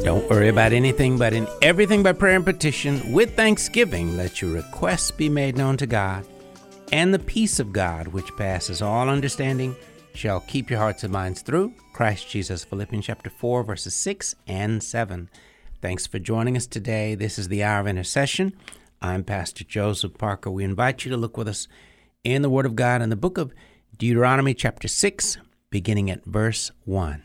Don't worry about anything, but in everything by prayer and petition, with thanksgiving, let your requests be made known to God. And the peace of God, which passes all understanding, shall keep your hearts and minds through Christ Jesus. Philippians chapter 4, verses 6 and 7. Thanks for joining us today. This is the Hour of Intercession. I'm Pastor Joseph Parker. We invite you to look with us in the Word of God in the book of Deuteronomy chapter 6, beginning at verse 1.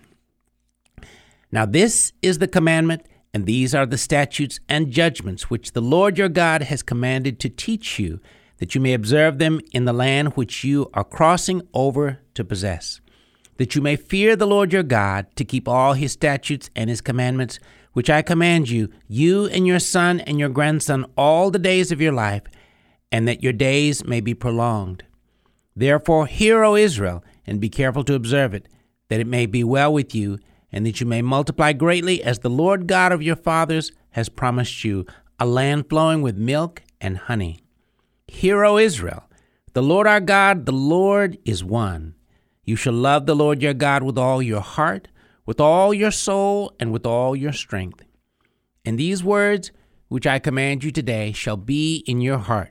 Now this is the commandment, and these are the statutes and judgments which the Lord your God has commanded to teach you, that you may observe them in the land which you are crossing over to possess, that you may fear the Lord your God, to keep all his statutes and his commandments, which I command you, you and your son and your grandson, all the days of your life, and that your days may be prolonged. Therefore hear, O Israel, and be careful to observe it, that it may be well with you, and that you may multiply greatly, as the Lord God of your fathers has promised you, a land flowing with milk and honey. Hear, O Israel, the Lord our God, the Lord is one. You shall love the Lord your God with all your heart, with all your soul, and with all your strength. And these words which I command you today shall be in your heart.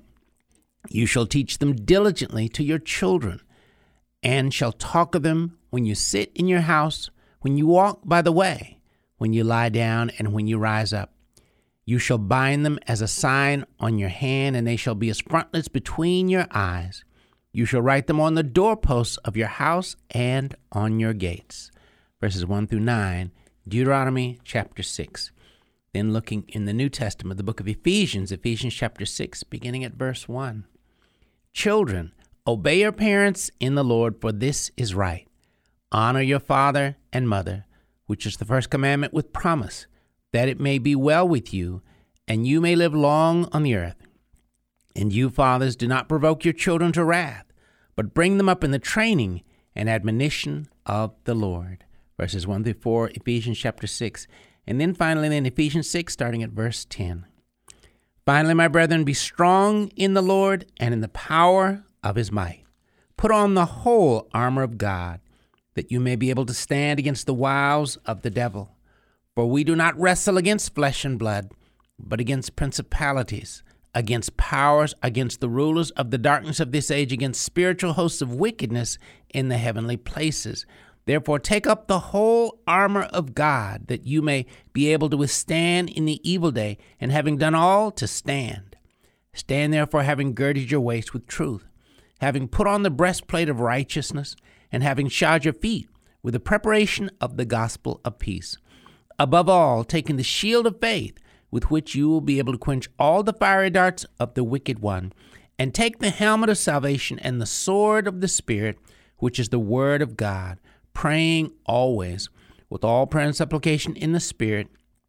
You shall teach them diligently to your children, and shall talk of them when you sit in your house, when you walk by the way, when you lie down, and when you rise up. You shall bind them as a sign on your hand, and they shall be as frontlets between your eyes. You shall write them on the doorposts of your house and on your gates. Verses 1 through 9, Deuteronomy chapter 6. Then looking in the New Testament, the book of Ephesians chapter 6, beginning at verse 1. Children, obey your parents in the Lord, for this is right. Honor your father and mother, which is the first commandment with promise, that it may be well with you, and you may live long on the earth. And you, fathers, do not provoke your children to wrath, but bring them up in the training and admonition of the Lord. Verses 1 through 4, Ephesians chapter 6. And then finally in Ephesians 6, starting at verse 10. Finally, my brethren, be strong in the Lord and in the power of his might. Put on the whole armor of God, that you may be able to stand against the wiles of the devil. For we do not wrestle against flesh and blood, but against principalities, against powers, against the rulers of the darkness of this age, against spiritual hosts of wickedness in the heavenly places. Therefore take up the whole armor of God, that you may be able to withstand in the evil day, and having done all, to stand. Stand therefore, having girded your waist with truth, having put on the breastplate of righteousness, and having shod your feet with the preparation of the gospel of peace. Above all, taking the shield of faith, with which you will be able to quench all the fiery darts of the wicked one, and take the helmet of salvation and the sword of the Spirit, which is the word of God, praying always with all prayer and supplication in the Spirit,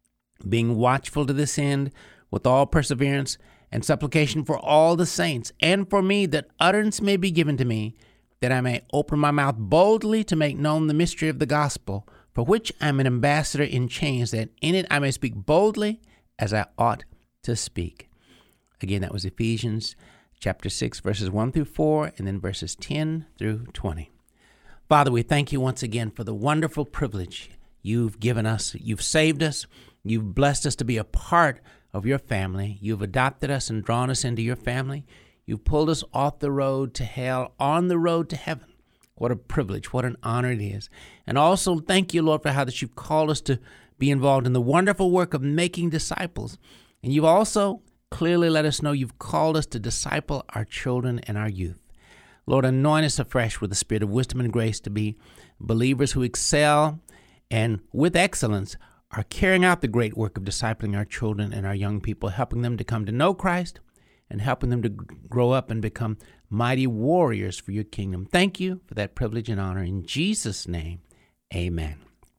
being watchful to this end with all perseverance and supplication for all the saints, and for me, that utterance may be given to me, that I may open my mouth boldly to make known the mystery of the gospel, for which I am an ambassador in chains, that in it I may speak boldly as I ought to speak. Again, that was Ephesians chapter 6, verses 1 through 4, and then verses 10 through 20. Father, we thank you once again for the wonderful privilege you've given us. You've saved us. You've blessed us to be a part of your family. You've adopted us and drawn us into your family. You've pulled us off the road to hell, on the road to heaven. What a privilege, what an honor it is. And also thank you, Lord, for how that you've called us to be involved in the wonderful work of making disciples. And you've also clearly let us know you've called us to disciple our children and our youth. Lord, anoint us afresh with the spirit of wisdom and grace to be believers who excel and with excellence are carrying out the great work of discipling our children and our young people, helping them to come to know Christ and helping them to grow up and become mighty warriors for your kingdom. Thank you for that privilege and honor. In Jesus' name, amen.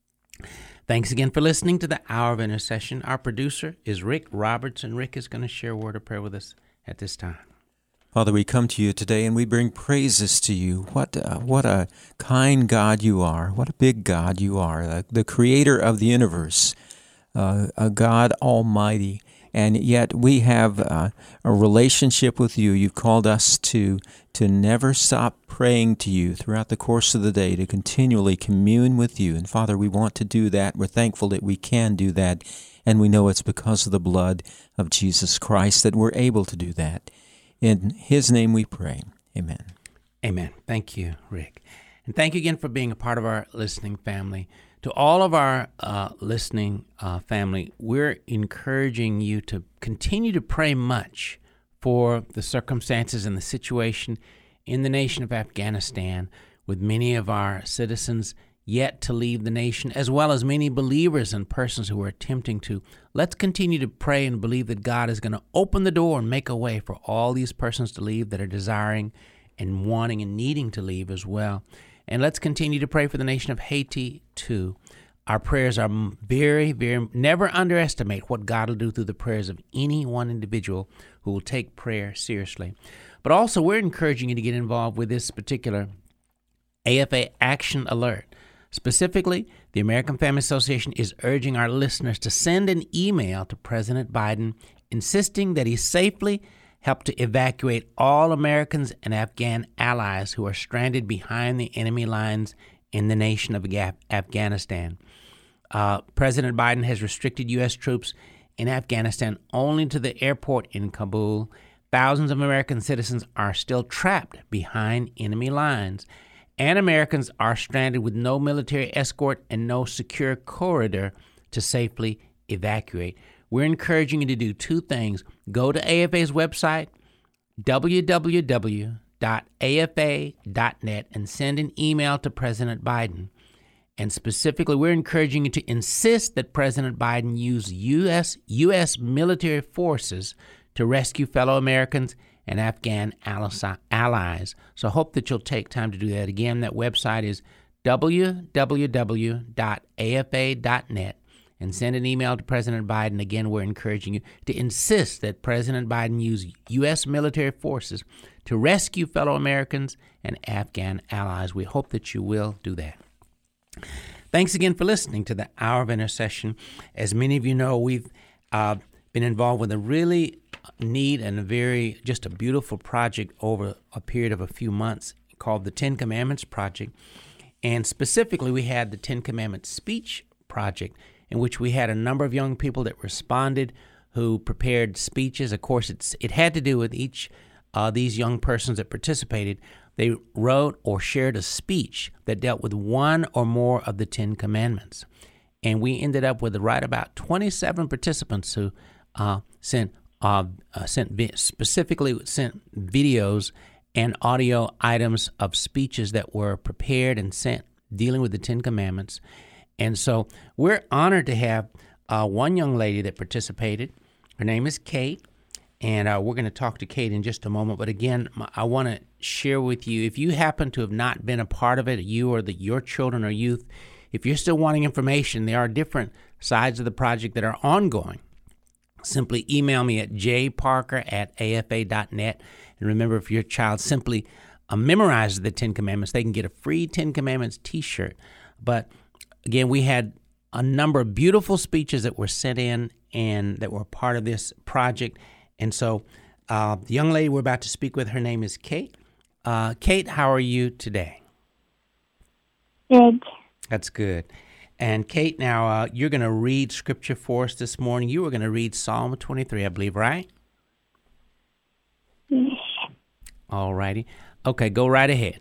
Thanks again for listening to the Hour of Intercession. Our producer is Rick Roberts, and Rick is going to share a word of prayer with us at this time. Father, we come to you today and we bring praises to you. What a kind God you are. What a big God you are, the creator of the universe, a God Almighty. And yet we have a relationship with you. You've called us to never stop praying to you throughout the course of the day, to continually commune with you. And Father, we want to do that. We're thankful that we can do that. And we know it's because of the blood of Jesus Christ that we're able to do that. In His name we pray. Amen. Amen. Thank you, Rick. And thank you again for being a part of our listening family. To all of our listening family, we're encouraging you to continue to pray much for the circumstances and the situation in the nation of Afghanistan, with many of our citizens yet to leave the nation, as well as many believers and persons who are attempting to. Let's continue to pray and believe that God is going to open the door and make a way for all these persons to leave that are desiring and wanting and needing to leave as well. And let's continue to pray for the nation of Haiti, too. Our prayers are very, very, never underestimate what God will do through the prayers of any one individual who will take prayer seriously. But also, we're encouraging you to get involved with this particular AFA Action Alert. Specifically, the American Family Association is urging our listeners to send an email to President Biden insisting that he safely help to evacuate all Americans and Afghan allies who are stranded behind the enemy lines in the nation of Afghanistan. President Biden has restricted U.S. troops in Afghanistan only to the airport in Kabul. Thousands of American citizens are still trapped behind enemy lines, and Americans are stranded with no military escort and no secure corridor to safely evacuate. We're encouraging you to do two things. Go to AFA's website, www.afa.net, and send an email to President Biden. And specifically, we're encouraging you to insist that President Biden use U.S. military forces to rescue fellow Americans and Afghan allies. So I hope that you'll take time to do that. Again, that website is www.afa.net, and send an email to President Biden. Again, we're encouraging you to insist that President Biden use U.S. military forces to rescue fellow Americans and Afghan allies. We hope that you will do that. Thanks again for listening to the Hour of Intercession. As many of you know, we've been involved with a really neat and a beautiful project over a period of a few months called the Ten Commandments Project. And specifically, we had the Ten Commandments Speech Project, in which we had a number of young people that responded who prepared speeches. Of course, it had to do with each these young persons that participated. They wrote or shared a speech that dealt with one or more of the Ten Commandments. And we ended up with right about 27 participants who sent videos and audio items of speeches that were prepared and sent dealing with the Ten Commandments. And so we're honored to have one young lady that participated. Her name is Kate, and we're going to talk to Kate in just a moment. But again, I want to share with you, if you happen to have not been a part of it, you or your children or youth, if you're still wanting information, there are different sides of the project that are ongoing. Simply email me at jparker@afa.net. And remember, if your child simply memorizes the Ten Commandments, they can get a free Ten Commandments t-shirt. But again, we had a number of beautiful speeches that were sent in and that were part of this project. And so the young lady we're about to speak with, her name is Kate. Kate, how are you today? Good. That's good. And Kate, now you're going to read scripture for us this morning. You were going to read Psalm 23, I believe, right? Yes. All righty. Okay, go right ahead.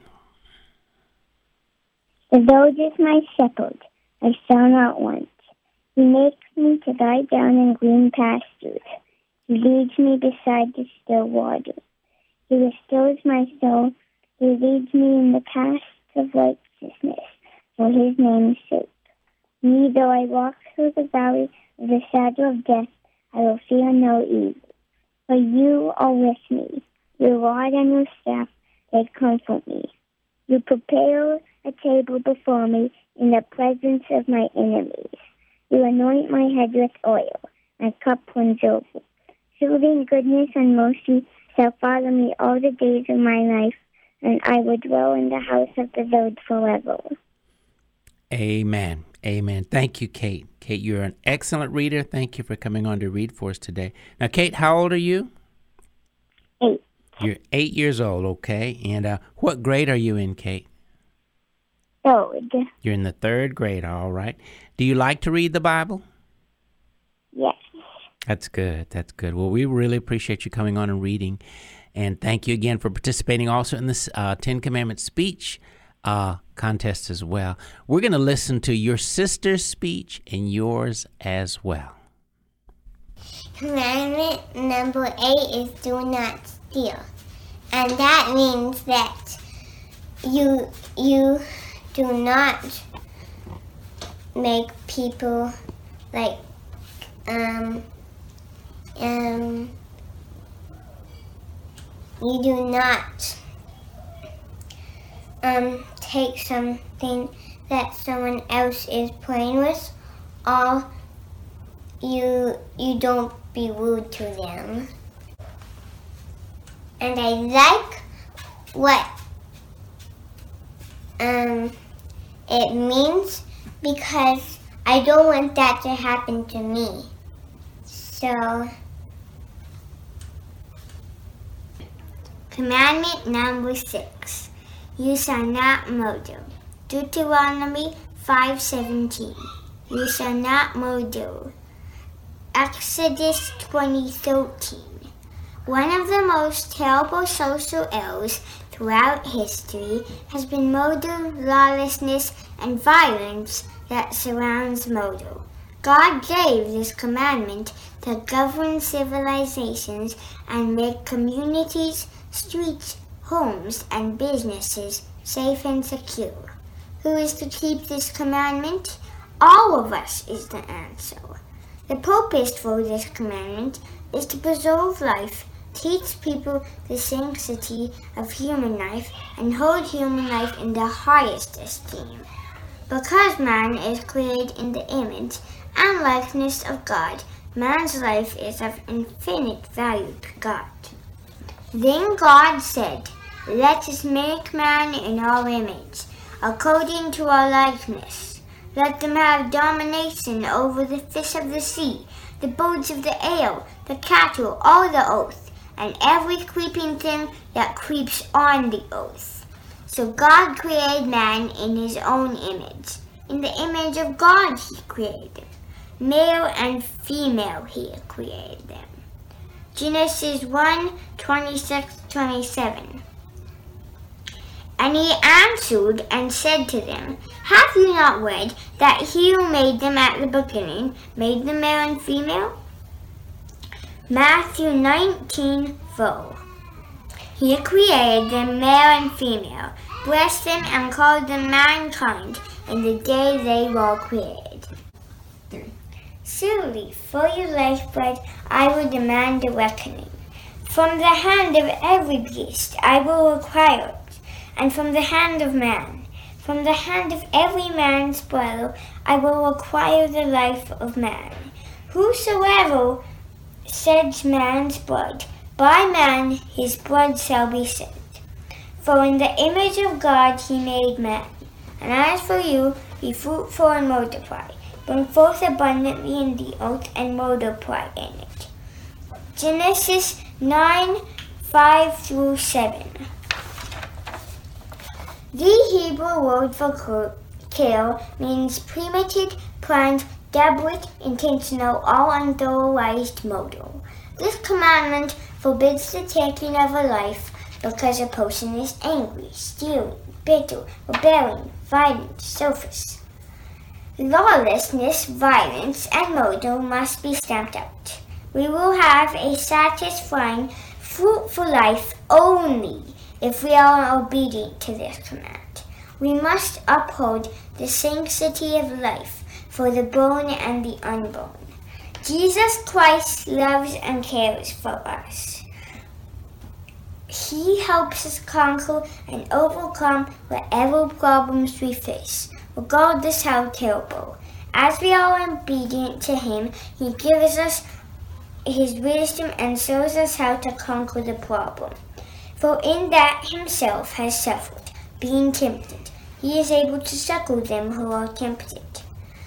The Lord is my shepherd, I shall not want. He makes me to lie down in green pastures. He leads me beside the still waters. He restores my soul. He leads me in the paths of righteousness for his name's sake. Yea, though I walk through the valley of the shadow of death, I will fear no evil. For you are with me. Your rod and your staff, they comfort me. You prepare a table before me in the presence of my enemies. You anoint my head with oil. My cup runs over. Surely goodness and mercy shall follow me all the days of my life, and I will dwell in the house of the Lord forever. Amen. Amen. Thank you, Kate. Kate, you're an excellent reader. Thank you for coming on to read for us today. Now, Kate, how old are you? 8. You're 8 years old, okay. And what grade are you in, Kate? 3rd. You're in the 3rd grade, all right. Do you like to read the Bible? Yes. That's good. That's good. Well, we really appreciate you coming on and reading. And thank you again for participating also in this 10 Commandments speech contest as well. We're going to listen to your sister's speech and yours as well. Commandment number 8 is do not steal. And that means that you do not make people like you do not take something that someone else is playing with, or you don't be rude to them. And I like what it means, because I don't want that to happen to me. So, commandment number 6, you shall not murder. Deuteronomy 5:17, you shall not murder. Exodus 20:13, one of the most terrible social ills throughout history has been murder, lawlessness, and violence that surrounds murder. God gave this commandment to govern civilizations and make communities, streets, homes, and businesses safe and secure. Who is to keep this commandment? All of us is the answer. The purpose for this commandment is to preserve life, teach people the sanctity of human life, and hold human life in the highest esteem. Because man is created in the image and likeness of God, man's life is of infinite value to God. Then God said, let us make man in our image, according to our likeness. Let them have domination over the fish of the sea, the birds of the air, the cattle, all the earth, and every creeping thing that creeps on the earth. So God created man in his own image. In the image of God he created them. Male and female he created them. Genesis 1:26-27. And he answered and said to them, have you not read that he who made them at the beginning made them male and female? Matthew 19:4. He created them male and female, blessed them and called them mankind in the day they were created. 3. Surely for your lifeblood I will demand a reckoning. From the hand of every beast I will require it, and from the hand of man, from the hand of every man's brother, I will require the life of man. Whosoever sheds man's blood, by man his blood shall be shed. For in the image of God he made man. And as for you, be fruitful and multiply. Bring forth abundantly in the earth and multiply in it. Genesis 9:5-7. The Hebrew word for kill means premeditated, planned, deliberate, intentional, or unauthorized murder. This commandment forbids the taking of a life because a person is angry, stealing, bitter, rebelling, violent, selfish. Lawlessness, violence, and murder must be stamped out. We will have a satisfying, fruitful life only if we are obedient to this command. We must uphold the sanctity of life for the born and the unborn. Jesus Christ loves and cares for us. He helps us conquer and overcome whatever problems we face, regardless how terrible. As we are obedient to him, he gives us his wisdom and shows us how to conquer the problem. For in that himself has suffered, being tempted, he is able to succor them who are tempted.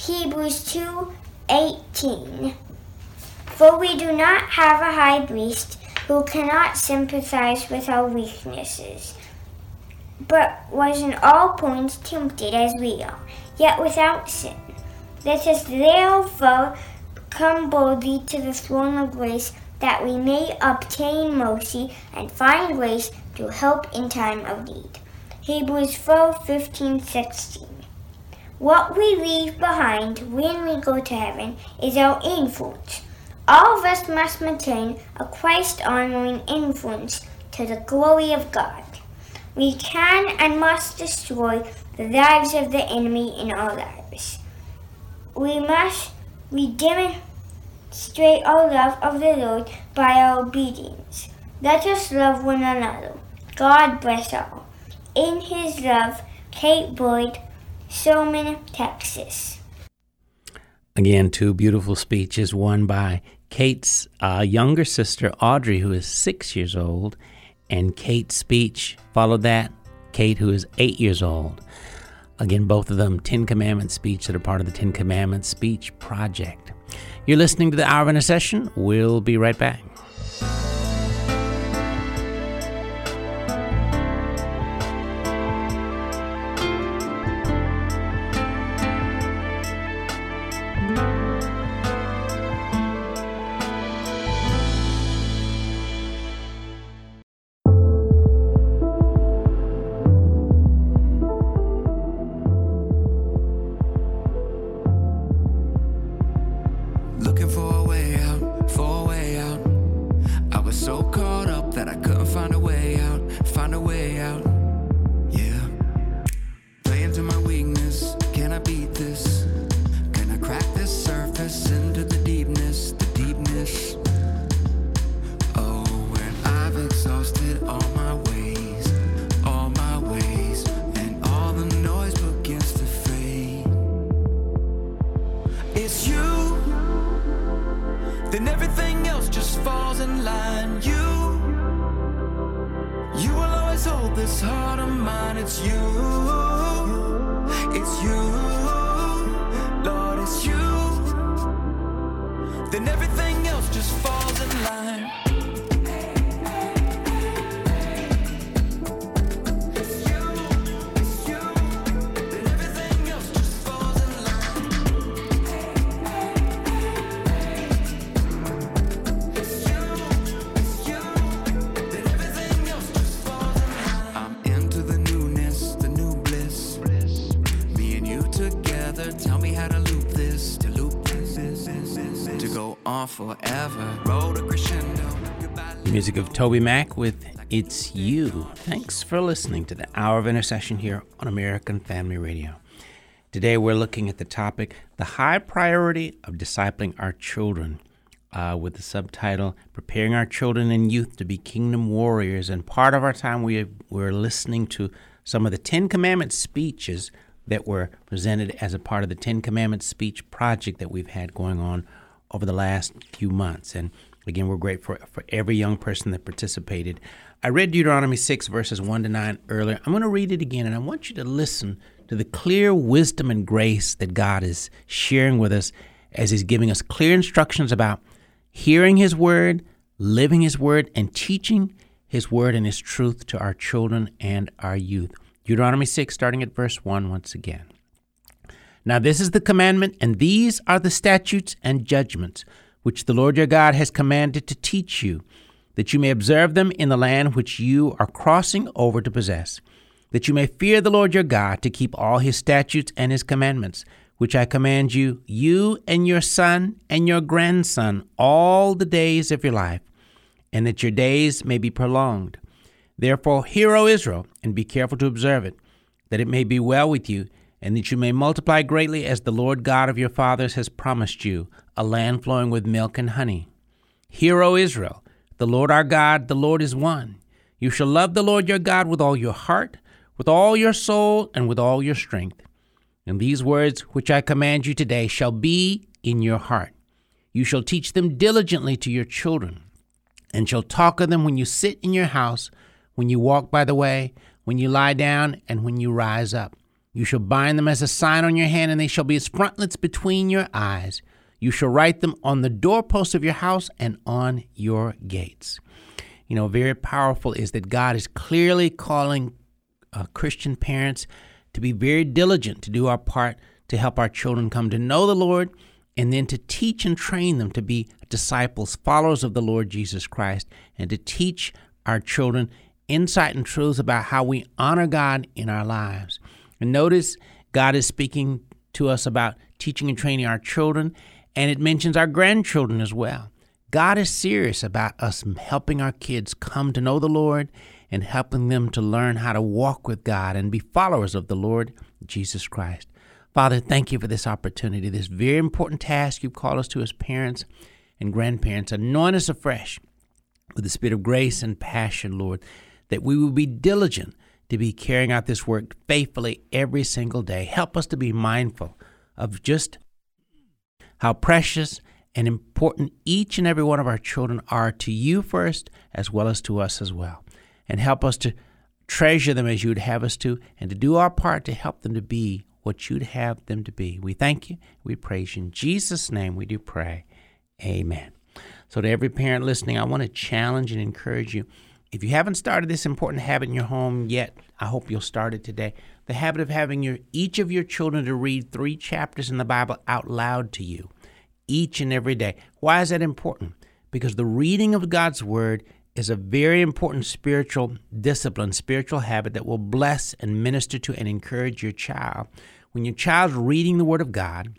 Hebrews 2:18. For we do not have a high priest who cannot sympathize with our weaknesses, but was in all points tempted as we are, yet without sin. Let us therefore come boldly to the throne of grace, that we may obtain mercy and find grace to help in time of need. Hebrews 4:15-16. What we leave behind when we go to heaven is our influence. All of us must maintain a Christ-honoring influence to the glory of God. We can and must destroy the lives of the enemy in our lives. We demonstrate our love of the Lord by our obedience. Let us love one another. God bless all. In His love, Kate Boyd, Sherman, Texas. Again, two beautiful speeches, one by Kate's younger sister, Audrey, who is 6 years old, and Kate's speech followed that, Kate, who is 8 years old. Again, both of them Ten Commandments speech that are part of the Ten Commandments Speech Project. You're listening to the Hour of Intercession. We'll be right back. Looking for a way out, for a way out. I was so caught up that I couldn't find a way out, yeah. Playing to my weakness, can I beat this? Can I crack this surface into the deepness, Oh, when I've exhausted all my ways, and all the noise begins to fade. It's you, then everything else just falls in line. You will always hold this heart of mine. It's you, Lord, it's you. Then everything else just falls in line. Forever. Roll the crescendo. The music of Toby Mac with It's You. Thanks for listening to the Hour of Intercession here on American Family Radio. Today we're looking at the topic, the high priority of discipling our children, with the subtitle, Preparing Our Children and Youth to be Kingdom Warriors. And part of our time we're listening to some of the Ten Commandments speeches that were presented as a part of the Ten Commandments Speech Project that we've had going on over the last few months. And again, we're grateful for every young person that participated. I read Deuteronomy 6, verses 1-9 earlier. I'm going to read it again, and I want you to listen to the clear wisdom and grace that God is sharing with us as He's giving us clear instructions about hearing His Word, living His Word, and teaching His Word and His truth to our children and our youth. Deuteronomy 6, starting at verse 1 once again. Now this is the commandment, and these are the statutes and judgments, which the Lord your God has commanded to teach you, that you may observe them in the land which you are crossing over to possess, that you may fear the Lord your God, to keep all His statutes and His commandments, which I command you, you and your son and your grandson, all the days of your life, and that your days may be prolonged. Therefore hear, O Israel, and be careful to observe it, that it may be well with you, and that you may multiply greatly, as the Lord God of your fathers has promised you, a land flowing with milk and honey. Hear, O Israel, the Lord our God, the Lord is one. You shall love the Lord your God with all your heart, with all your soul, and with all your strength. And these words which I command you today shall be in your heart. You shall teach them diligently to your children, and shall talk of them when you sit in your house, when you walk by the way, when you lie down, and when you rise up. You shall bind them as a sign on your hand, and they shall be as frontlets between your eyes. You shall write them on the doorposts of your house and on your gates. Very powerful is that God is clearly calling Christian parents to be very diligent to do our part to help our children come to know the Lord, and then to teach and train them to be disciples, followers of the Lord Jesus Christ, and to teach our children insight and truths about how we honor God in our lives. And notice God is speaking to us about teaching and training our children, and it mentions our grandchildren as well. God is serious about us helping our kids come to know the Lord and helping them to learn how to walk with God and be followers of the Lord Jesus Christ. Father, thank you for this opportunity, this very important task you've called us to as parents and grandparents. Anoint us afresh with the spirit of grace and passion, Lord, that we will be diligent to be carrying out this work faithfully every single day. Help us to be mindful of just how precious and important each and every one of our children are to you first, as well as to us as well. And help us to treasure them as you would have us to, and to do our part to help them to be what you'd have them to be. We thank you. We praise you. In Jesus' name we do pray. Amen. So to every parent listening, I want to challenge and encourage you. If you haven't started this important habit in your home yet, I hope you'll start it today. The habit of having each of your children to read 3 chapters in the Bible out loud to you each and every day. Why is that important? Because the reading of God's Word is a very important spiritual discipline, spiritual habit that will bless and minister to and encourage your child. When your child's reading the Word of God,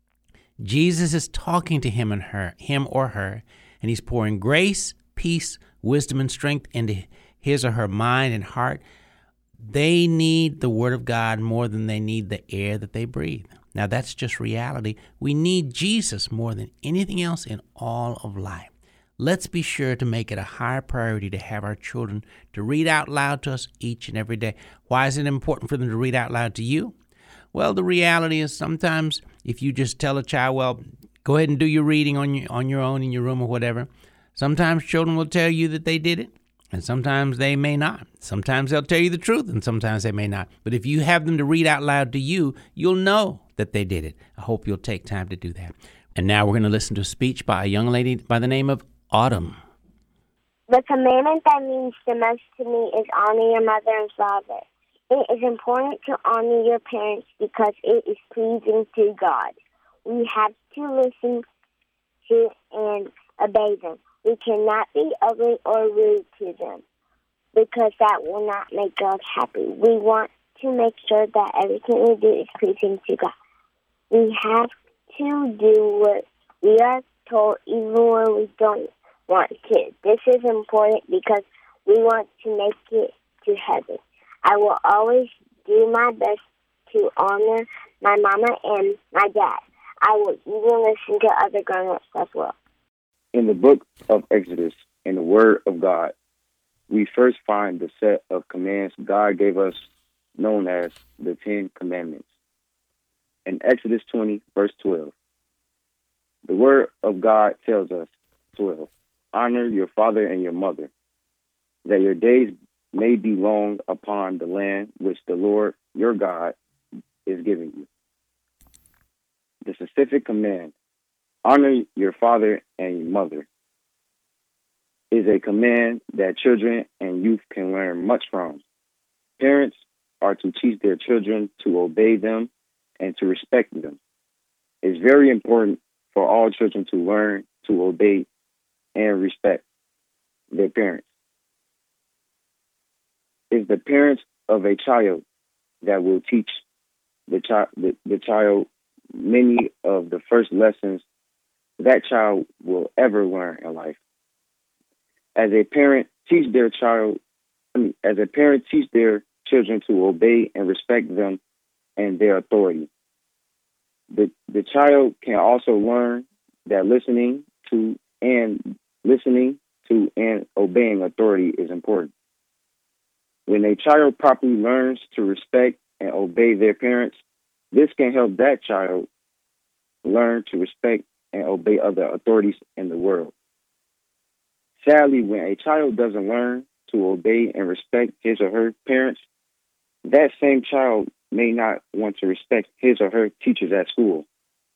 Jesus is talking to him or her, and he's pouring grace, peace, wisdom, and strength into his or her mind and heart. They need the Word of God more than they need the air that they breathe. Now, that's just reality. We need Jesus more than anything else in all of life. Let's be sure to make it a higher priority to have our children to read out loud to us each and every day. Why is it important for them to read out loud to you? Well, the reality is sometimes if you just tell a child, well, go ahead and do your reading on your own in your room or whatever, sometimes children will tell you that they did it, and sometimes they may not. Sometimes they'll tell you the truth, and sometimes they may not. But if you have them to read out loud to you, you'll know that they did it. I hope you'll take time to do that. And now we're going to listen to a speech by a young lady by the name of Autumn. The commandment that means the most to me is honor your mother and father. It is important to honor your parents because it is pleasing to God. We have to listen to and obey them. We cannot be ugly or rude to them because that will not make God happy. We want to make sure that everything we do is pleasing to God. We have to do what we are told even when we don't want to. This is important because we want to make it to heaven. I will always do my best to honor my mama and my dad. I will even listen to other grown-ups as well. In the book of Exodus, in the Word of God, we first find the set of commands God gave us known as the 10 Commandments. In Exodus 20, verse 12, the Word of God tells us, 12, honor your father and your mother, that your days may be long upon the land which the Lord your God is giving you. The specific command, honor your father and your mother, is a command that children and youth can learn much from. Parents are to teach their children to obey them and to respect them. It's very important for all children to learn to obey and respect their parents. It's the parents of a child that will teach the child many of the first lessons that child will ever learn in life. As a parent teach their children to obey and respect them and their authority. The child can also learn that listening to and obeying authority is important. When a child properly learns to respect and obey their parents, this can help that child learn to respect and obey other authorities in the world. Sadly, when a child doesn't learn to obey and respect his or her parents, that same child may not want to respect his or her teachers at school.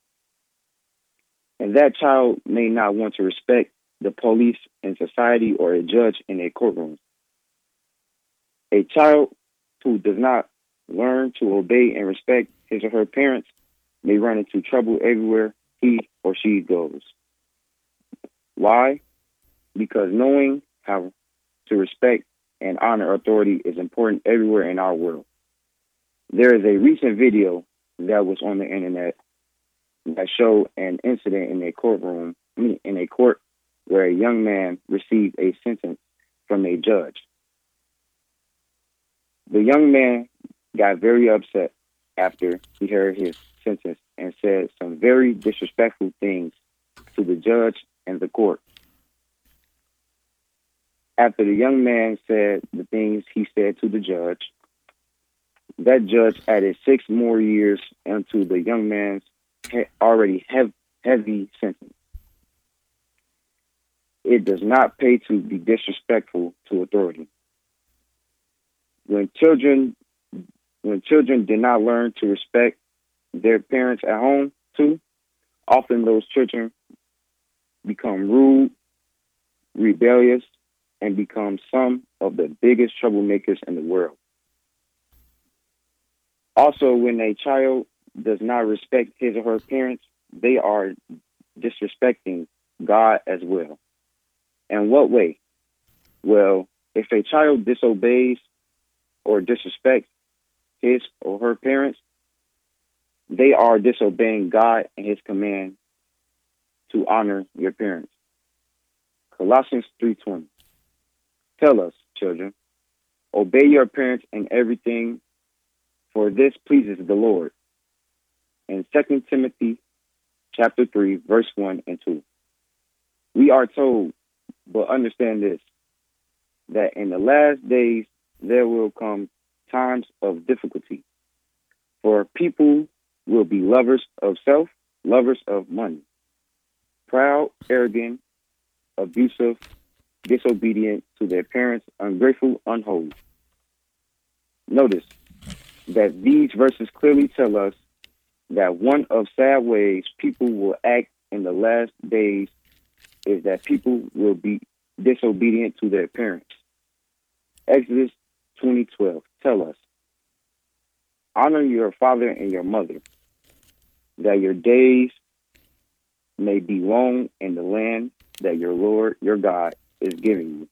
And that child may not want to respect the police in society or a judge in a courtroom. A child who does not learn to obey and respect his or her parents may run into trouble everywhere he or she goes. Why? Because knowing how to respect and honor authority is important everywhere in our world. There is a recent video that was on the internet that showed an incident in a court where a young man received a sentence from a judge. The young man got very upset after he heard his sentence and said some very disrespectful things to the judge and the court. After the young man said the things he said to the judge, that judge added 6 more years into the young man's already heavy sentence. It does not pay to be disrespectful to authority. When children did not learn to respect their parents at home too, often those children become rude, rebellious, and become some of the biggest troublemakers in the world. Also, when a child does not respect his or her parents, they are disrespecting God as well. In what way? Well, if a child disobeys or disrespects his or her parents, they are disobeying God and his command to honor your parents. Colossians 3:20. Tell us, children, obey your parents in everything, for this pleases the Lord. In 2 Timothy chapter 3, verse 1 and 2. We are told, but understand this, that in the last days there will come times of difficulty. For people will be lovers of self, lovers of money, proud, arrogant, abusive, disobedient to their parents, ungrateful, unholy. Notice that these verses clearly tell us that one of sad ways people will act in the last days is that people will be disobedient to their parents. Exodus 20:12 tell us, honor your father and your mother, that your days may be long in the land that your Lord, your God, is giving you.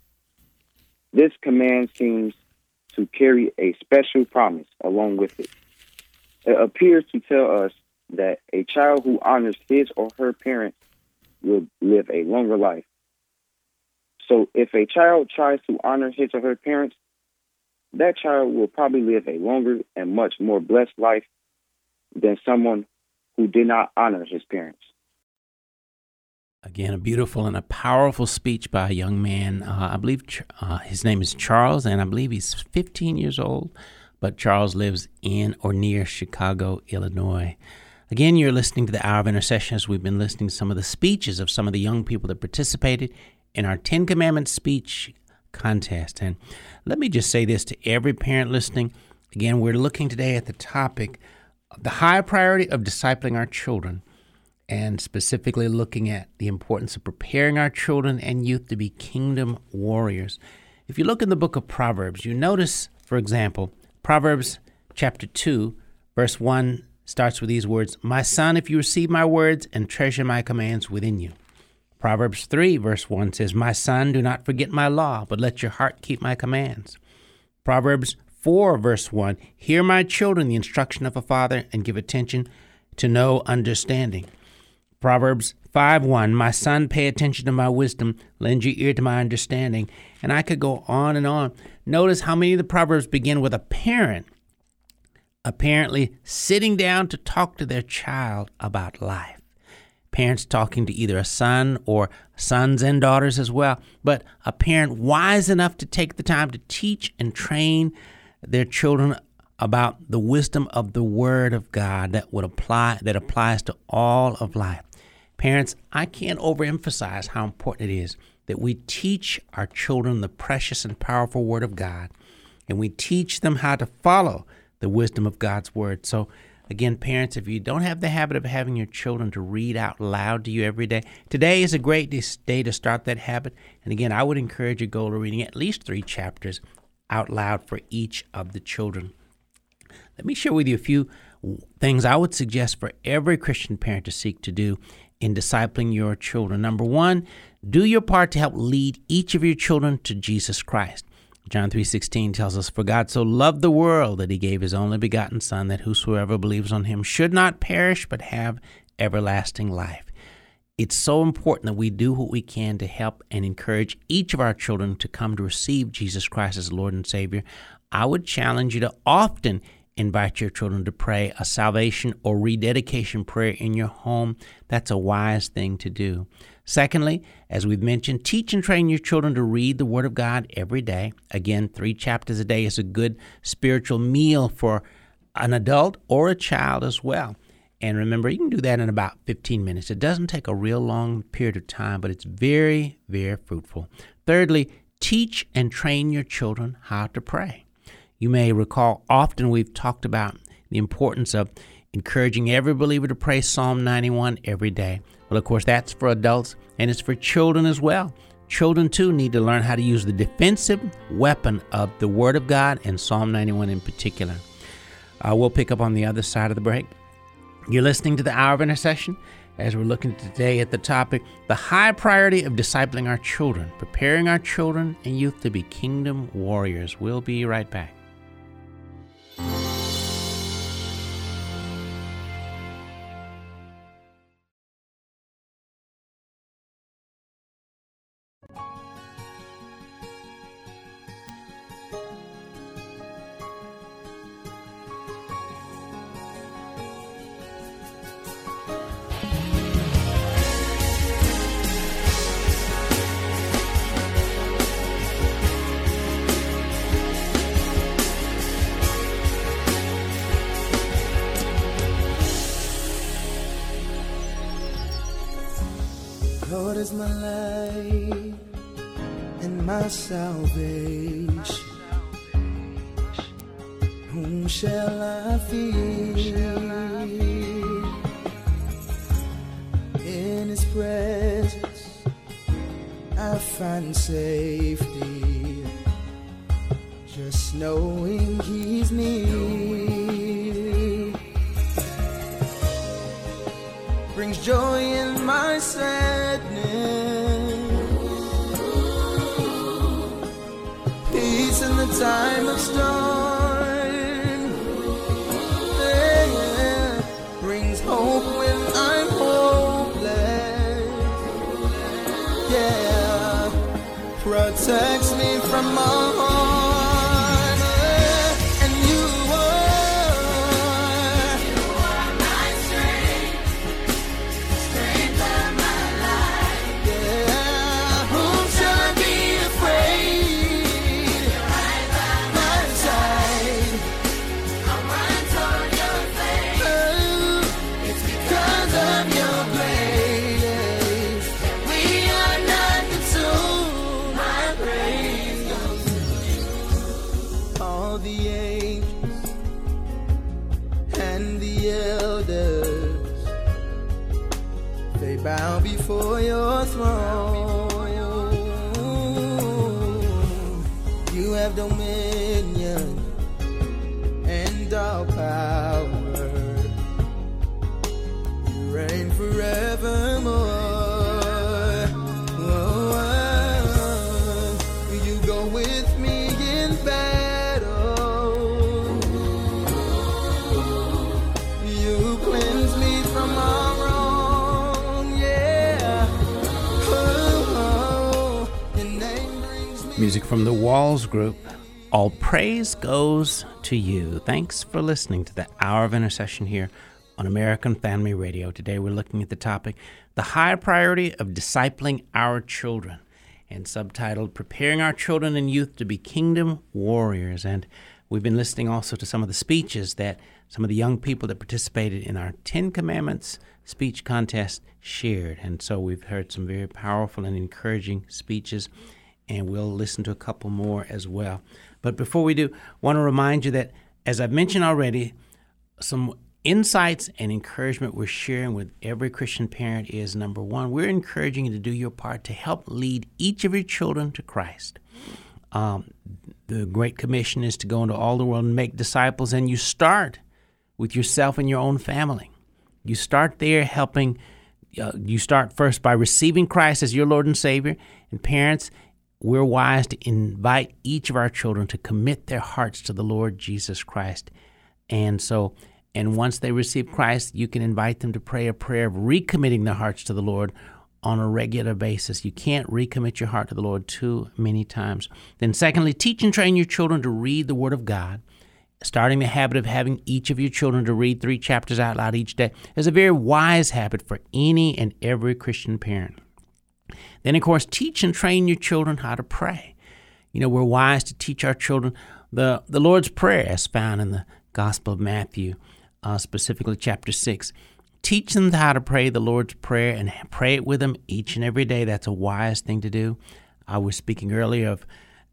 This command seems to carry a special promise along with it. It appears to tell us that a child who honors his or her parents will live a longer life. So if a child tries to honor his or her parents, that child will probably live a longer and much more blessed life than someone who did not honor his parents. Again, a beautiful and a powerful speech by a young man. I believe his name is Charles, and I believe he's 15 years old, but Charles lives in or near Chicago, Illinois. Again, you're listening to the Hour of Intercession as we've been listening to some of the speeches of some of the young people that participated in our 10 Commandments speech contest. And let me just say this to every parent listening. Again, we're looking today at the topic, the high priority of discipling our children, and specifically looking at the importance of preparing our children and youth to be kingdom warriors. If you look in the book of Proverbs, you notice, for example, Proverbs chapter 2, verse 1 starts with these words, my son, if you receive my words and treasure my commands within you. Proverbs 3, verse 1 says, my son, do not forget my law, but let your heart keep my commands. Proverbs 4, verse 1, hear my children the instruction of a father and give attention to know understanding. Proverbs 5:1, my son, pay attention to my wisdom, lend your ear to my understanding. And I could go on and on. Notice how many of the Proverbs begin with a parent apparently sitting down to talk to their child about life. Parents talking to either a son or sons and daughters as well, but a parent wise enough to take the time to teach and train their children about the wisdom of the Word of God that applies to all of life. Parents, I can't overemphasize how important it is that we teach our children the precious and powerful Word of God, and we teach them how to follow the wisdom of God's Word. So, again, parents, if you don't have the habit of having your children to read out loud to you every day, today is a great day to start that habit. And again, I would encourage you to go to reading at least 3 chapters out loud for each of the children. Let me share with you a few things I would suggest for every Christian parent to seek to do in discipling your children. Number 1, do your part to help lead each of your children to Jesus Christ. John 3:16 tells us, "For God so loved the world that he gave his only begotten Son, that whosoever believes on him should not perish but have everlasting life." It's so important that we do what we can to help and encourage each of our children to come to receive Jesus Christ as Lord and Savior. I would challenge you to often invite your children to pray a salvation or rededication prayer in your home. That's a wise thing to do. Secondly, as we've mentioned, teach and train your children to read the Word of God every day. Again, 3 chapters a day is a good spiritual meal for an adult or a child as well. And remember, you can do that in about 15 minutes. It doesn't take a real long period of time, but it's very, very fruitful. Thirdly, teach and train your children how to pray. You may recall often we've talked about the importance of encouraging every believer to pray Psalm 91 every day. Well, of course, that's for adults, and it's for children as well. Children, too, need to learn how to use the defensive weapon of the Word of God, and Psalm 91 in particular. We'll pick up on the other side of the break. You're listening to the Hour of Intercession, as we're looking today at the topic, the high priority of discipling our children, preparing our children and youth to be kingdom warriors. We'll be right back. Lord is my light and my salvation. Whom shall I fear? In his presence I find safety, just knowing he's near. Brings joy in my sadness, peace in the time of storm, yeah. Brings hope when I'm hopeless, yeah. Protects me from all harm. Bow before your throne. You have dominion and all power. You reign forevermore. You go with me in battle. You cleanse me from all wrong. Music from the Walls Group. All praise goes to you. Thanks for listening to the Hour of Intercession here on American Family Radio. Today we're looking at the topic, the high priority of discipling our children, and subtitled, Preparing Our Children and Youth to be Kingdom Warriors. And we've been listening also to some of the speeches that some of the young people that participated in our 10 Commandments speech contest shared. And so we've heard some very powerful and encouraging speeches, and we'll listen to a couple more as well. But before we do, I want to remind you that as I've mentioned already, some insights and encouragement we're sharing with every Christian parent is, number one, we're encouraging you to do your part to help lead each of your children to Christ. The Great Commission is to go into all the world and make disciples, and you start with yourself and your own family. You start there helping. You start first by receiving Christ as your Lord and Savior. And parents, we're wise to invite each of our children to commit their hearts to the Lord Jesus Christ. And once they receive Christ, you can invite them to pray a prayer of recommitting their hearts to the Lord on a regular basis. You can't recommit your heart to the Lord too many times. Then secondly, teach and train your children to read the Word of God. Starting the habit of having each of your children to read 3 chapters out loud each day is a very wise habit for any and every Christian parent. Then, of course, teach and train your children how to pray. We're wise to teach our children the Lord's Prayer as found in the Gospel of Matthew, specifically chapter 6. Teach them how to pray the Lord's Prayer and pray it with them each and every day. That's a wise thing to do. I was speaking earlier of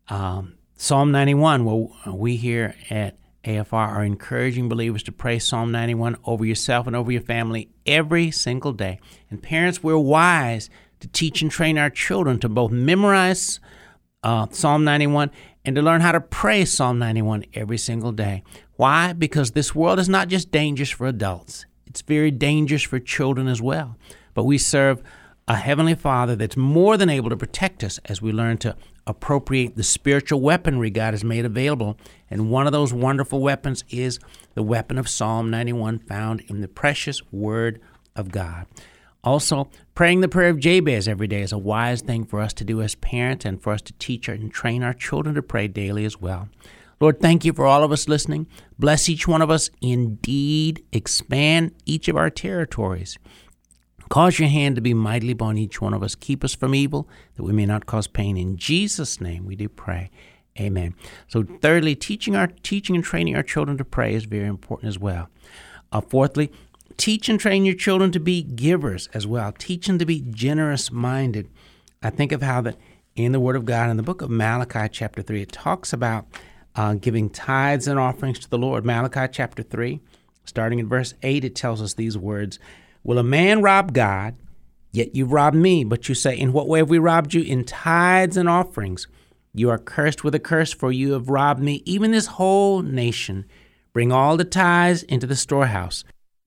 Psalm 91, where we here at AFR are encouraging believers to pray Psalm 91 over yourself and over your family every single day. And parents, we're wise to teach and train our children to both memorize Psalm 91 and to learn how to pray Psalm 91 every single day. Why? Because this world is not just dangerous for adults. It's very dangerous for children as well. But we serve a Heavenly Father that's more than able to protect us as we learn to appropriate the spiritual weaponry God has made available. And one of those wonderful weapons is the weapon of Psalm 91 found in the precious Word of God. Also, praying the prayer of Jabez every day is a wise thing for us to do as parents and for us to teach and train our children to pray daily as well. Lord, thank you for all of us listening. Bless each one of us. Indeed, expand each of our territories. Cause your hand to be mightily upon each one of us. Keep us from evil, that we may not cause pain. In Jesus' name we do pray. Amen. So thirdly, teaching and training our children to pray is very important as well. Fourthly, teach and train your children to be givers as well. Teach them to be generous-minded. I think of how that in the Word of God, in the book of Malachi chapter 3, it talks about giving tithes and offerings to the Lord. Malachi chapter 3, starting in verse 8, it tells us these words, "Will a man rob God? Yet you've robbed me. But you say, in what way have we robbed you? In tithes and offerings. You are cursed with a curse, for you have robbed me, even this whole nation. Bring all the tithes into the storehouse,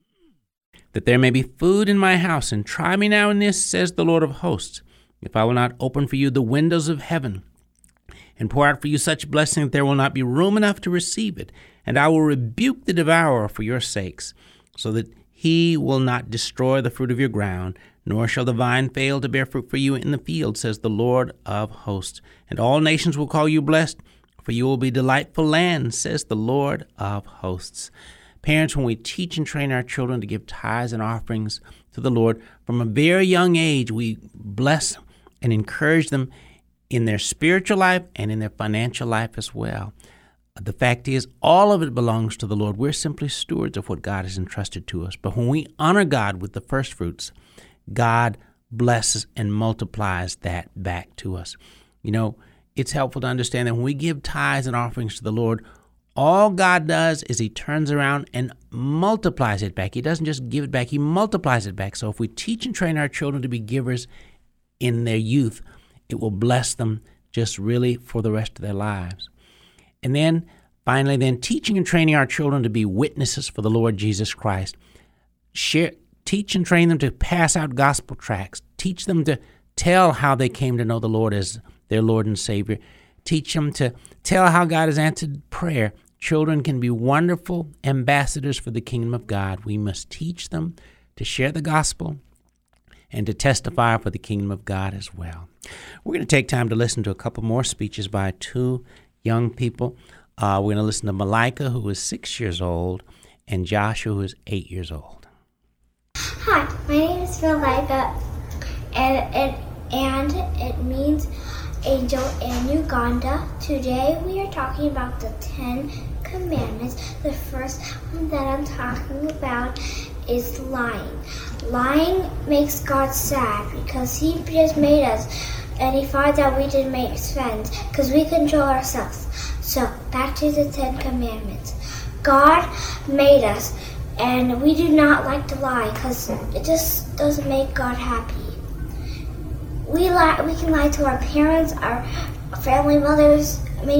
that there may be food in my house. And try me now in this, says the Lord of hosts, if I will not open for you the windows of heaven, and pour out for you such blessing that there will not be room enough to receive it. And I will rebuke the devourer for your sakes, so that he will not destroy the fruit of your ground, nor shall the vine fail to bear fruit for you in the field, says the Lord of hosts. And all nations will call you blessed, for you will be delightful land, says the Lord of hosts." Parents, when we teach and train our children to give tithes and offerings to the Lord from a very young age, we bless and encourage them in their spiritual life and in their financial life as well. The fact is, all of it belongs to the Lord. We're simply stewards of what God has entrusted to us. But when we honor God with the first fruits, God blesses and multiplies that back to us. It's helpful to understand that when we give tithes and offerings to the Lord, all God does is he turns around and multiplies it back. He doesn't just give it back, he multiplies it back. So if we teach and train our children to be givers in their youth, it will bless them just really for the rest of their lives. And then finally, teaching and training our children to be witnesses for the Lord Jesus Christ. Teach and train them to pass out gospel tracts. Teach them to tell how they came to know the Lord as their Lord and Savior. Teach them to tell how God has answered prayer. Children can be wonderful ambassadors for the kingdom of God. We must teach them to share the gospel and to testify for the kingdom of God as well. We're going to take time to listen to a couple more speeches by two young people. We're going to listen to Malika, who is 6 years old, and Joshua, who is 8 years old. Hi, my name is Malika, and it means angel in Uganda. Today we are talking about the 10 Commandments. The first one that I'm talking about is lying. Lying makes God sad because he just made us, and he finds out we didn't make friends because we control ourselves. So back to the 10 Commandments. God made us, and we do not like to lie because it just doesn't make God happy. We can lie to our parents, our family members,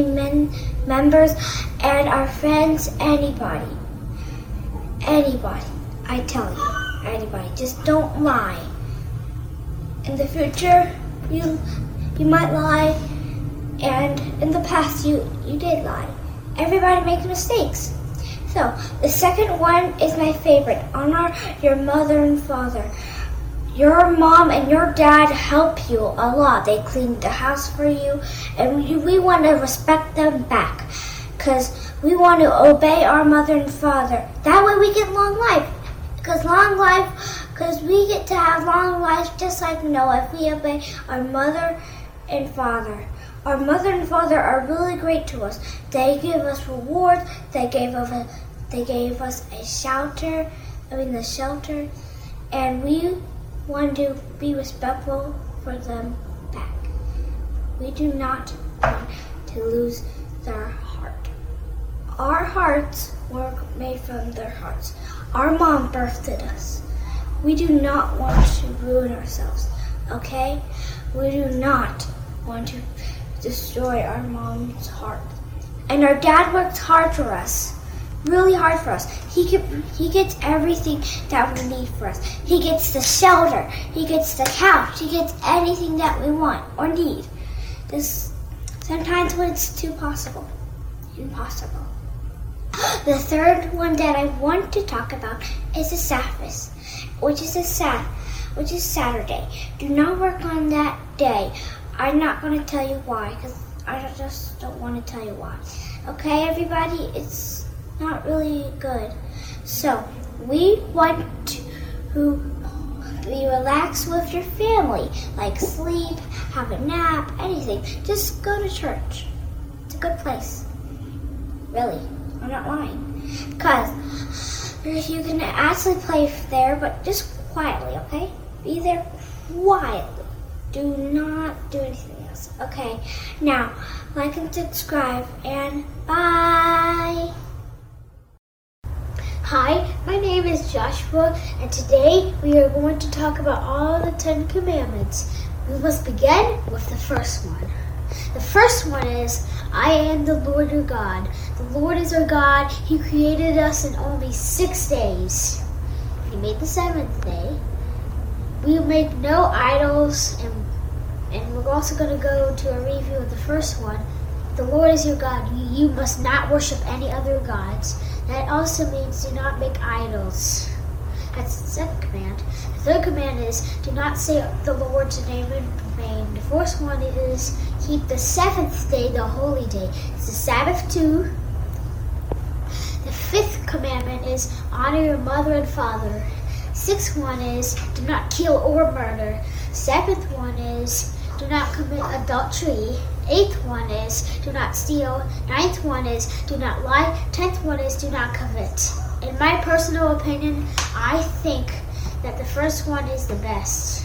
and our friends, anybody. Anybody, I tell you, anybody. Just don't lie. In the future, you might lie, and in the past, you did lie. Everybody makes mistakes. So, the second one is my favorite. Honor your mother and father. Your mom and your dad help you a lot. They clean the house for you, and we want to respect them back because we want to obey our mother and father. That way we get long life. Because we get to have long life just like Noah if we obey our mother and father. Our mother and father are really great to us. They give us rewards. They gave us a shelter, and we want to be respectful for them back. We do not want to lose their heart. Our hearts were made from their hearts. Our mom birthed us. We do not want to ruin ourselves, okay? We do not want to destroy our mom's heart. And our dad works hard for us, really hard for us. He gets everything that we need for us. He gets the shelter, he gets the couch, he gets anything that we want or need. Just sometimes when it's too impossible. The third one that I want to talk about is the Sabbath, which is Saturday. Do not work on that day. I'm not going to tell you why, because I just don't want to tell you why. Okay, everybody? It's not really good. So, we want to be relaxed with your family, like sleep, have a nap, anything. Just go to church. It's a good place. Really, I'm not lying. Because you can actually play there, but just quietly, okay? Be there quietly. Do not do anything else. Okay, now, like and subscribe, and bye! Hi, my name is Joshua, and today we are going to talk about all the 10 Commandments. We must begin with the first one. The first one is, I am the Lord your God. The Lord is our God. He created us in only 6 days. He made the 7th day. We make no idols, and we're also going to go to a review of the first one. The Lord is your God. You must not worship any other gods. That also means do not make idols. That's the second command. The third command is do not say the Lord's name in vain. The fourth one is keep the 7th day the holy day. It's the Sabbath too. The fifth commandment is honor your mother and father. Sixth one is do not kill or murder. Seventh one is do not commit adultery. Eighth one is do not steal. Ninth one is do not lie. 10th one is do not covet. In my personal opinion, I think that the first one is the best.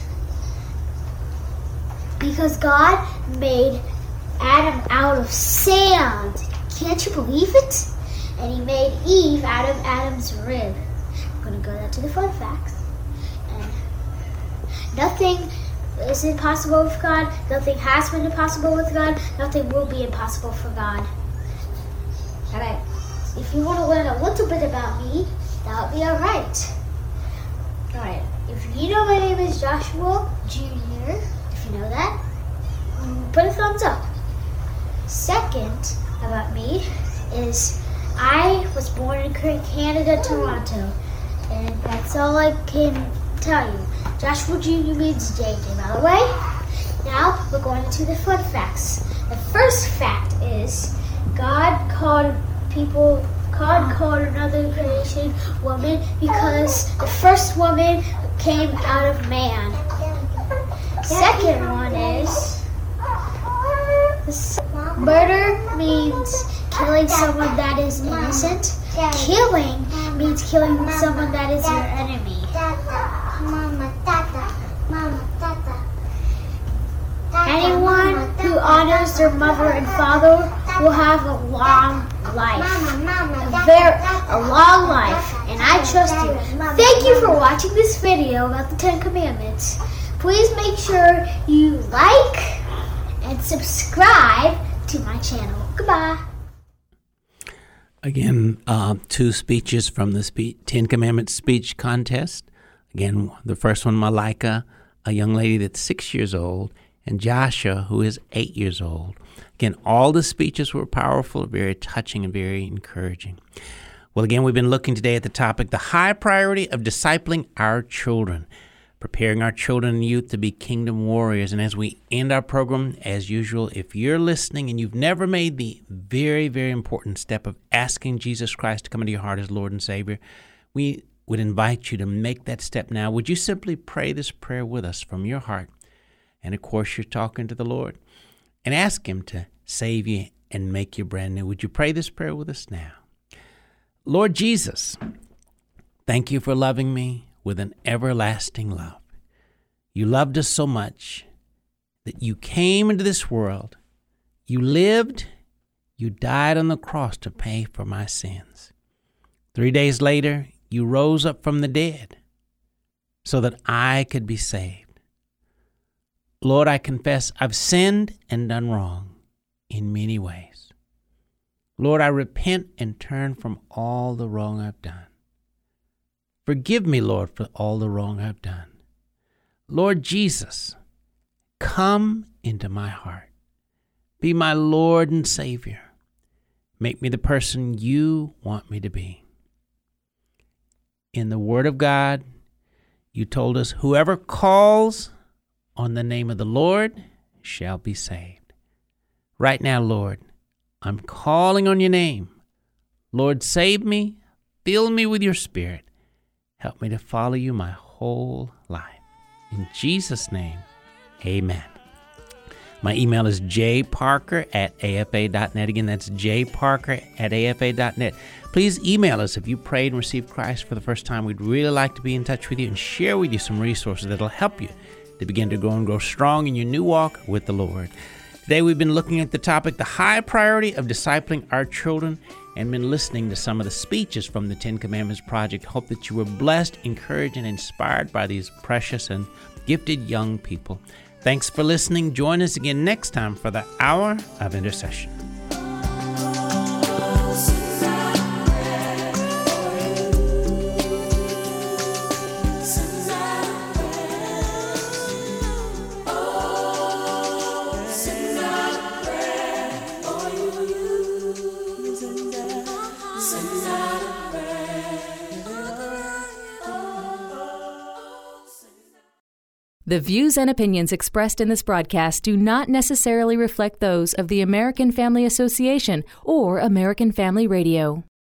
Because God made Adam out of sand. Can't you believe it? And he made Eve out of Adam's rib. I'm going to go down to the fun facts. And nothing is impossible with God. Nothing has been impossible with God. Nothing will be impossible for God. Alright, if you want to learn a little bit about me, that would be alright. Alright, if you know my name is Joshua Jr., if you know that, put a thumbs up. Second about me is I was born in Canada, Toronto, and that's all I can tell you. Joshua Jr. means JJ, by the way. Now we're going into the fun facts. The first fact is God called another creation woman because the first woman came out of man. Second one is murder means killing someone that is innocent. Killing means killing someone that is your enemy. Anyone who honors their mother and father will have a long life, a a long life, and I trust you. Thank you for watching this video about the 10 Commandments. Please make sure you like and subscribe to my channel. Goodbye. Again, 2 speeches from the 10 Commandments speech contest. Again, the first one, Malika, a young lady that's 6 years old, and Joshua, who is 8 years old. Again, all the speeches were powerful, very touching, and very encouraging. Well, again, we've been looking today at the topic, the high priority of discipling our children, preparing our children and youth to be kingdom warriors. And as we end our program, as usual, if you're listening and you've never made the very, very important step of asking Jesus Christ to come into your heart as Lord and Savior, we would invite you to make that step now. Would you simply pray this prayer with us from your heart? And of course, you're talking to the Lord. And ask Him to save you and make you brand new. Would you pray this prayer with us now? Lord Jesus, thank you for loving me with an everlasting love. You loved us so much that you came into this world. You lived, you died on the cross to pay for my sins. 3 days later, you rose up from the dead so that I could be saved. Lord, I confess I've sinned and done wrong in many ways. Lord, I repent and turn from all the wrong I've done. Forgive me, Lord, for all the wrong I've done. Lord Jesus, come into my heart. Be my Lord and Savior. Make me the person you want me to be. In the Word of God, you told us, whoever calls on the name of the Lord shall be saved. Right now, Lord, I'm calling on your name. Lord, save me. Fill me with your Spirit. Help me to follow you my whole life. In Jesus' name, amen. My email is jparker@afa.net. Again, that's jparker@afa.net. Please email us if you prayed and received Christ for the first time. We'd really like to be in touch with you and share with you some resources that will help you to begin to grow and grow strong in your new walk with the Lord. Today we've been looking at the topic, the high priority of discipling our children, and been listening to some of the speeches from the 10 Commandments Project. Hope that you were blessed, encouraged, and inspired by these precious and gifted young people. Thanks for listening. Join us again next time for the Hour of Intercession. The views and opinions expressed in this broadcast do not necessarily reflect those of the American Family Association or American Family Radio.